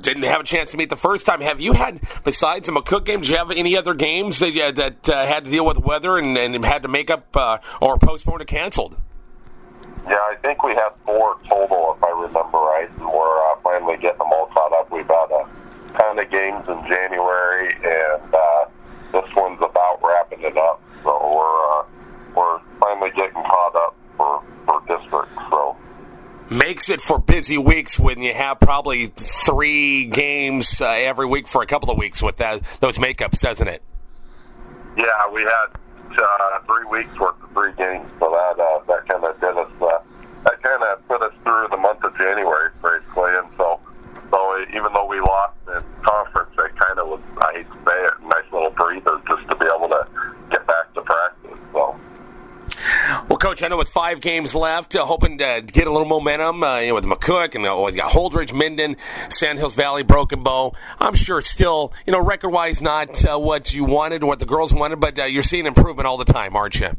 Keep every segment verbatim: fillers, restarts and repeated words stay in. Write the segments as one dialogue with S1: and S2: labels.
S1: didn't have a chance to meet the first time. Have you had, besides the McCook game, did you have any other games that, uh, that uh, had to deal with weather and, and had to make up uh, or postpone or canceled?
S2: Yeah, I think we had four total, if I remember right, and we're uh, finally getting them all caught up. We've had a ton of games in January, and uh, this one's about wrapping it up. So we're uh, we're finally getting caught up for, for districts. So
S1: makes it for busy weeks when you have probably three games uh, every week for a couple of weeks with that, those makeups, doesn't it?
S2: Yeah, we had uh, three weeks worth of three games, so that uh, that kind of did us. Uh, that kind of put us through the month of January, basically. And so, so even though we lost in conference, it kind of was, I hate to say it, a nice little breather just to be able to get back to practice. So.
S1: Well, Coach, I know with five games left, uh, hoping to get a little momentum uh, you know, with McCook and uh, you got Holdridge, Minden, Sandhills Valley, Broken Bow. I'm sure still, you know, record-wise not uh, what you wanted, what the girls wanted, but uh, you're seeing improvement all the time, aren't you?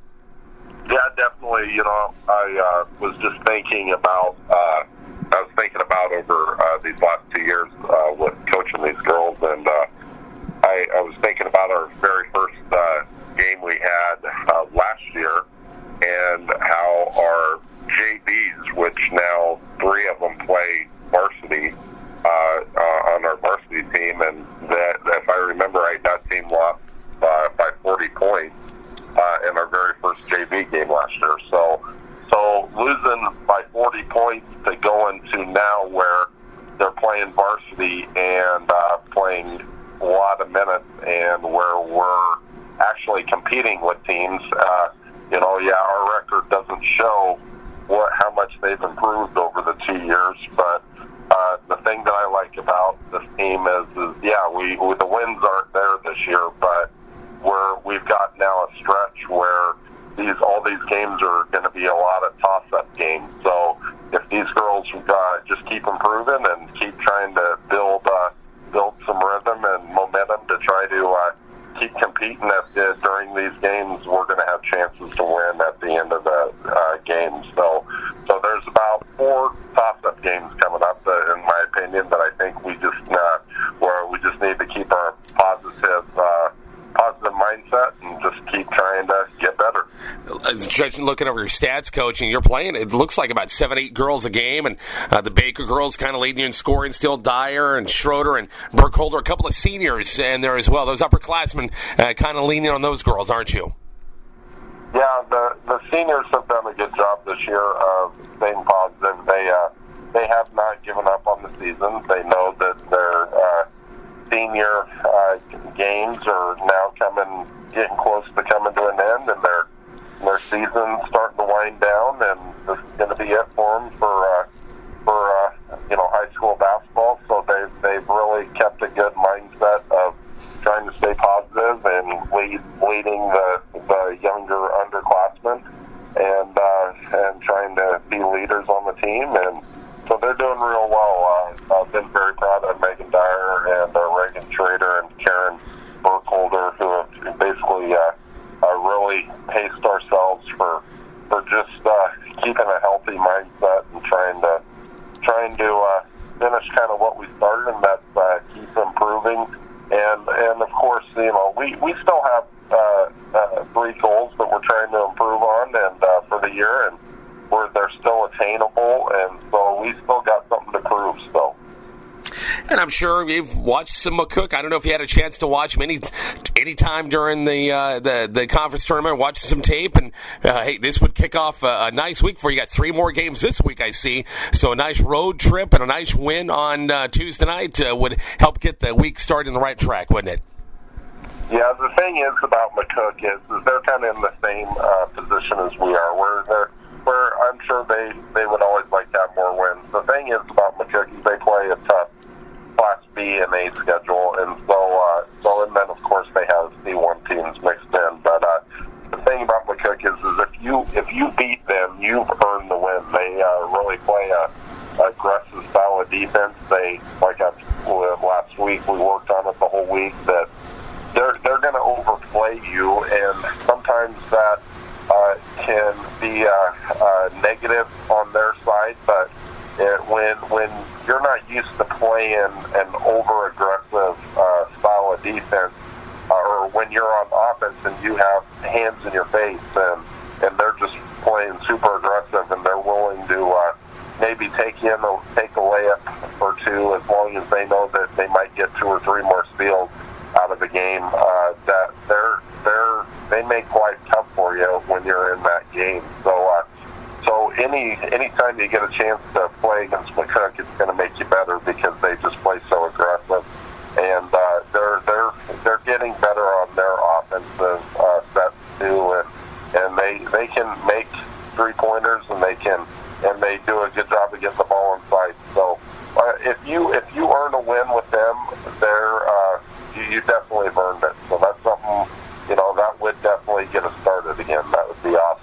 S2: Yeah, definitely. You know, I uh, was just thinking about, uh, I was thinking about over uh, these last two years uh, with coaching these girls, and uh, I, I was thinking about our very first uh, game we had uh, last year, and how our J Vs, which now three of them play varsity uh, uh, on our varsity team, and that, if I remember right, that team lost uh, by forty points uh, in our very first J V game last year. So, so losing by forty points to going to now where they're playing varsity and uh, playing a lot of minutes, and where we're actually competing with teams. Uh, you know, yeah, our record doesn't show what how much they've improved over the two years, but uh, the thing that I like about this team is, is yeah, we, we the wins aren't there this year, but we're we've got now a stretch where these all these games are going to be a lot of toss-up games. So if these girls uh, just keep improving and keep trying to build uh, build some rhythm and momentum to try to uh, keep competing at the, during these games, we're going to have chances to win at the end of the uh, game. So, so there's about four toss-up games coming up, uh, in my opinion, that I think we just uh, where we just need to keep our positive uh, positive mindset and just keep trying to get better.
S1: Judging, looking over your stats, Coach, and you're playing, it looks like about seven, eight girls a game, and uh, the Baker girls kind of leading you in scoring, still Dyer and Schroeder and Burkholder, a couple of seniors in there as well. Those upperclassmen uh, kind of leaning on those girls, aren't you?
S2: Yeah, the the seniors have done a good job this year of staying positive. They uh, they have not given up on the season. They know that their uh, senior uh, games are now coming, getting close to coming to an end, and their their season's starting to wind down, and this is going to be it for them for uh, for uh, you know high school basketball. So they've they've really kept a good mindset of trying to stay positive and lead, leading the the younger underclassmen, and uh, and trying to be leaders on the team, and so they're doing real well. Uh, I've been very proud of Megan Dyer and uh, Reagan Schrader and Karen Burkholder, who have basically uh, uh, really paced ourselves for for just uh, keeping a healthy mindset and trying to trying to uh, finish kind of what we started, and that's uh, keep improving. And and of course, you know, we, we still have uh, uh, three goals that we're trying to improve on, and uh, for the year, and we're they're still attainable, and so we still got something to prove still.
S1: And I'm sure you've watched some McCook. I don't know if you had a chance to watch him any any time during the uh, the the conference tournament, watching some tape. And uh, hey, this would kick off a, a nice week for you. You got three more games this week, I see. So a nice road trip and a nice win on uh, Tuesday night uh, would help get the week started in the right track, wouldn't it?
S2: Yeah, the thing is about McCook is, is they're kind of in the same uh, position as we are, where they're where I'm sure they, they would always like to have more wins. The thing is about McCook is they play a tough Class B and A schedule, and so uh, so and then of course they have C one teams mixed in. But uh, the thing about McCook is, is if you if you beat them, you've earned the win. They uh, really play a, a aggressive style of defense. They like I, last week we worked on it the whole week that they're they're going to overplay you, and sometimes that uh, can be uh, uh, negative on their side, but. It, when when you're not used to playing an, an over-aggressive uh, style of defense, uh, or when you're on offense and you have hands in your face and, and they're just playing super aggressive and they're willing to uh, maybe take in a, take a layup or two as long as they know that they might get two or three more steals out of the game, uh, that they're, they're, they make life tough for you when you're in that game. So, uh, so any anytime you get a chance to play against McCook, it's going to make you better because they just play so aggressive, and uh, they're they're they're getting better on their offensive uh, sets too, and and they they can make three pointers and they can and they do a good job of getting the ball inside. So uh, if you if you earn a win with them, they're uh, you, you definitely have earned it. So that's something, you know, that would definitely get us started again. That would be awesome.